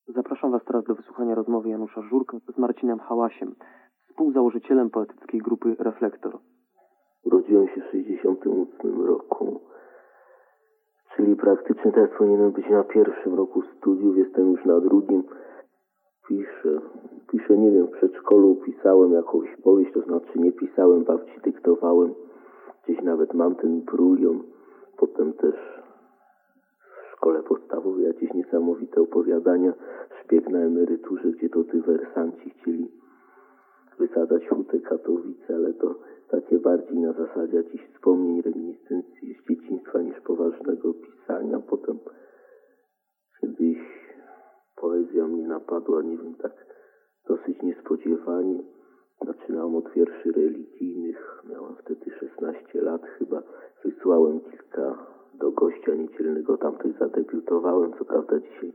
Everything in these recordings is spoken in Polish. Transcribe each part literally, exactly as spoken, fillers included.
Zapraszam Was teraz do wysłuchania rozmowy Janusza Żurka z Marcinem Hałasiem, współzałożycielem poetyckiej grupy Reflektor. Urodziłem się w sześćdziesiątym ósmym roku, czyli praktycznie teraz powinienem być na pierwszym roku studiów, jestem już na drugim. Piszę, piszę, nie wiem, w przedszkolu pisałem jakąś powieść, to znaczy nie pisałem, babci dyktowałem. Gdzieś nawet mam ten brulion. Potem też w szkole podstawowej jakieś niesamowite opowiadania. Szpieg na emeryturze, gdzie to dywersanci chcieli wysadzać Hutę Katowice, ale to takie bardziej na zasadzie jakichś wspomnień, reminiscencji z dzieciństwa niż poważnego pisania. Potem kiedyś poezja mnie napadła, nie wiem, tak dosyć niespodziewanie. Zaczynałem od wierszy religijnych, miałem wtedy szesnaście lat chyba. Wysłałem kilka do gościa niedzielnego, tam też zadebiutowałem. Co prawda dzisiaj,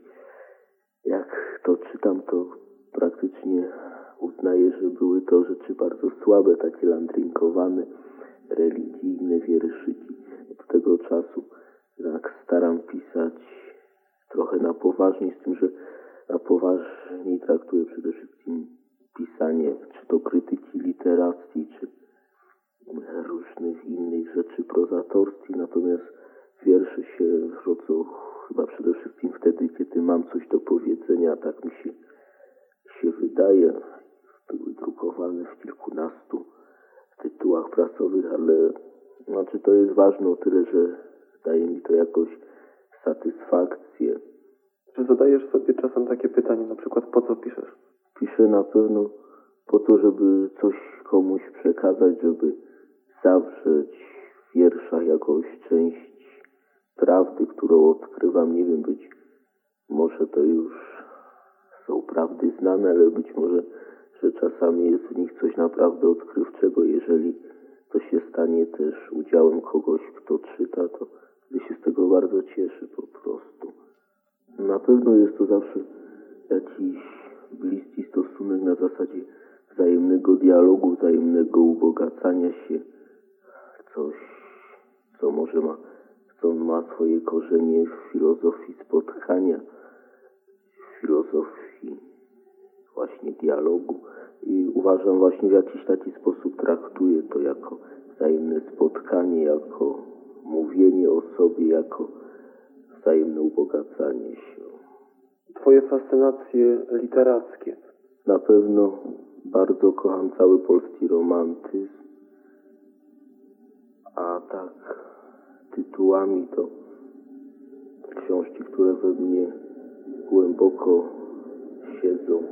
jak to czytam, to praktycznie uznaję, że były to rzeczy bardzo słabe, takie landrynkowane, religijne wierszyki. Od tego czasu tak staram pisać trochę na poważnie, z tym, że na poważniej traktuję przede wszystkim pisanie, czy to krytyki literackiej, czy różnych innych rzeczy prozatorskich, natomiast wiersze się rodzą chyba przede wszystkim wtedy, kiedy mam coś do powiedzenia, tak mi się, się wydaje. Były drukowane w kilkunastu tytułach prasowych, ale znaczy to jest ważne o tyle, że daje mi to jakoś satysfakcję. Czy zadajesz sobie czasem takie pytanie, na przykład po co piszesz? Piszę na pewno po to, żeby coś komuś przekazać, żeby zawrzeć w wierszach jakąś część prawdy, którą odkrywam. Nie wiem, być może to już są prawdy znane, ale być może, że czasami jest w nich coś naprawdę odkrywczego. Jeżeli to się stanie też udziałem kogoś, kto czyta, to wtedy się z tego bardzo cieszę po prostu. Na pewno jest to zawsze jakiś bliski stosunek na zasadzie wzajemnego dialogu, wzajemnego ubogacania się. Coś, co może ma, co ma swoje korzenie w filozofii spotkania, w filozofii właśnie dialogu. I uważam właśnie w jakiś taki sposób traktuję to jako wzajemne spotkanie, jako mówienie o sobie, jako wzajemne ubogacanie się. Twoje fascynacje literackie? Na pewno bardzo kocham cały polski romantyzm, a tak tytułami to książki, które we mnie głęboko siedzą.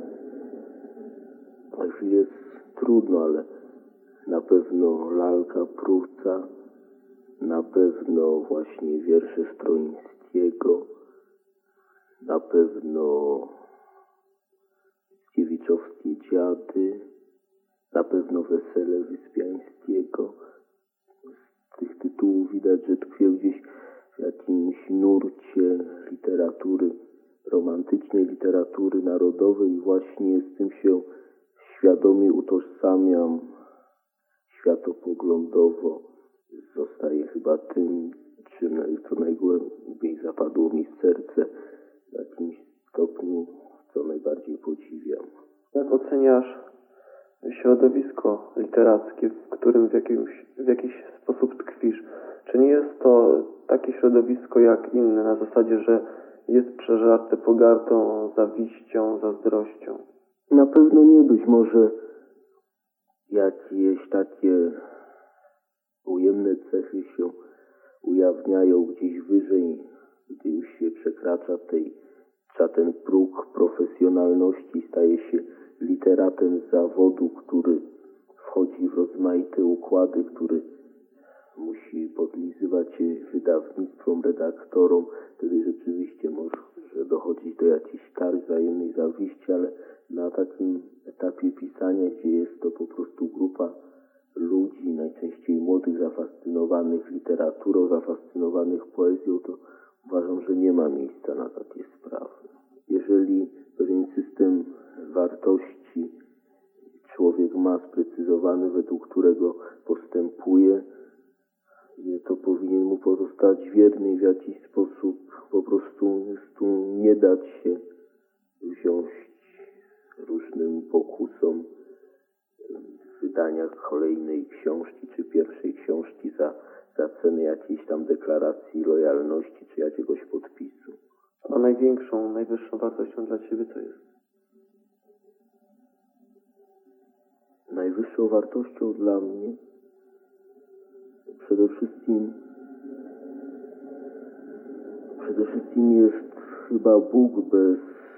Już jest trudno, ale na pewno Lalka Prusa, na pewno właśnie wiersze Stroińskiego, na pewno Mickiewiczowieckie Dziady, na pewno Wesele Wyspiańskiego. Z tych tytułów widać, że tkwię gdzieś w jakimś nurcie literatury romantycznej, literatury narodowej i właśnie z tym się świadomie utożsamiam światopoglądowo. Zostaje chyba tym, czym co najgłębiej zapadło mi w serce, w jakimś stopniu, co najbardziej podziwiam. Jak oceniasz środowisko literackie, w którym w, jakimś, w jakiś sposób tkwisz? Czy nie jest to takie środowisko jak inne, na zasadzie, że jest przeżarte pogardą, zawiścią, zazdrością? Na pewno nie. Być może jakieś takie ujemne cechy się ujawniają gdzieś wyżej, gdy już się przekracza tej, ten próg profesjonalności, staje się literatem z zawodu, który wchodzi w rozmaite układy, który musi podlizywać się wydawnictwom, redaktorom. Wtedy rzeczywiście może dochodzić do jakichś kar, wzajemnej zawiści, ale na takim etapie pisania, gdzie jest to po prostu grupa ludzi, najczęściej młodych, zafascynowanych literaturą, zafascynowanych poezją, to uważam, że nie ma miejsca na takie sprawy. Jeżeli pewien system wartości człowiek ma sprecyzowany, według którego postępuje, to powinien mu pozostać wierny i w jakiś sposób po prostu nie dać się wydania kolejnej książki czy pierwszej książki za, za cenę jakiejś tam deklaracji lojalności czy jakiegoś podpisu. A największą, najwyższą wartością dla Ciebie co jest? Najwyższą wartością dla mnie przede wszystkim przede wszystkim jest chyba Bóg bez,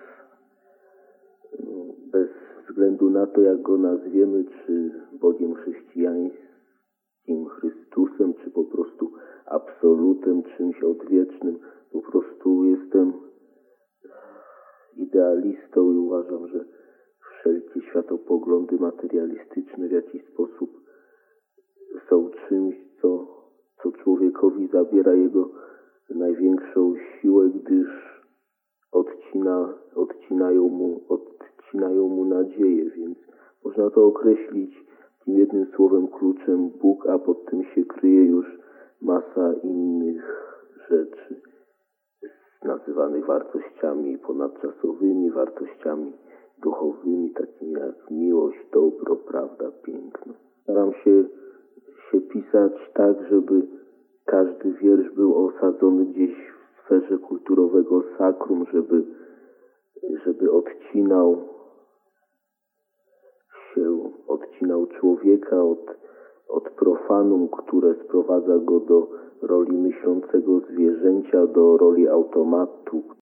bez względu na to, jak go nazwiemy, czy Bogiem chrześcijańskim, Chrystusem, czy po prostu absolutem, czymś odwiecznym. Po prostu jestem idealistą i uważam, że wszelkie światopoglądy materialistyczne w jakiś sposób są czymś, co, co człowiekowi zabiera jego największą siłę, gdyż odcina, odcinają mu, odcinają mu nadzieję, więc można to określić tym jednym słowem kluczem Bóg, a pod tym się kryje już masa innych rzeczy nazywanych wartościami ponadczasowymi, wartościami duchowymi, takimi jak miłość, dobro, prawda, piękno. Staram się, się pisać tak, żeby każdy wiersz był osadzony gdzieś w sferze kulturowego sakrum, żeby, żeby odcinał się, odcinał człowieka od, od profanum, które sprowadza go do roli myślącego zwierzęcia, do roli automatu,